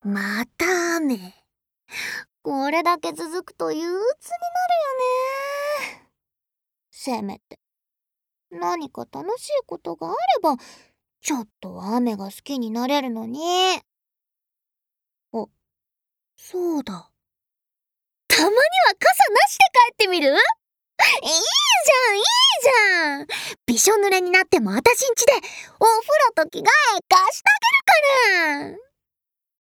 また雨。これだけ続くと憂鬱になるよね。せめて何か楽しいことがあればちょっとは雨が好きになれるのに。あ、そうだ。たまには傘なしで帰ってみる？いいじゃんいいじゃん。びしょ濡れになってもあたしんちでお風呂と着替え貸してあげるから。